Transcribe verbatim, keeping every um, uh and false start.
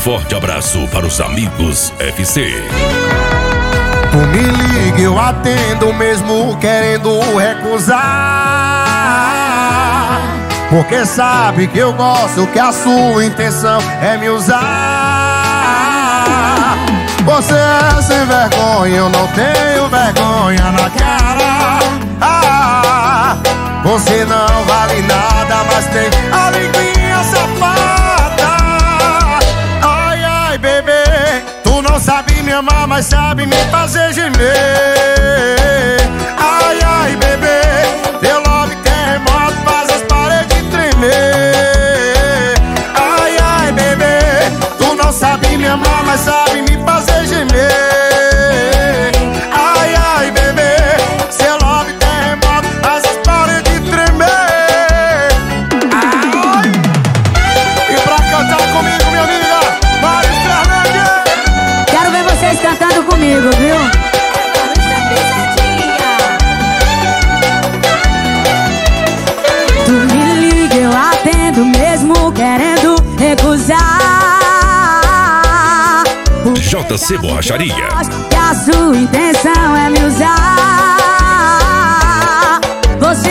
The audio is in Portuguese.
forte abraço para os amigos F C. Tu me liga, eu atendo mesmo querendo recusar, porque sabe que eu gosto, que a sua intenção é me usar. Você é sem vergonha, eu não tenho vergonha na cara. Ah, você não vale nada, mas tem a linguinha safada. Ai, ai, bebê, tu não sabe me amar, mas sabe me fazer gemer. Ai, ai, bebê, teu love terremoto faz as paredes tremer. Ai, ai, bebê, tu não sabe me amar, mas sabe me fazer gemer. Ai, ai, bebê, seu love terremoto faz as paredes tremer. Ai. E pra cantar comigo, minha amiga Mari Fernandes, quero ver vocês cantando comigo, viu? Tu me liga, eu atendo mesmo querendo recusar. J C Borracharia. Que a sua intenção é me usar. Você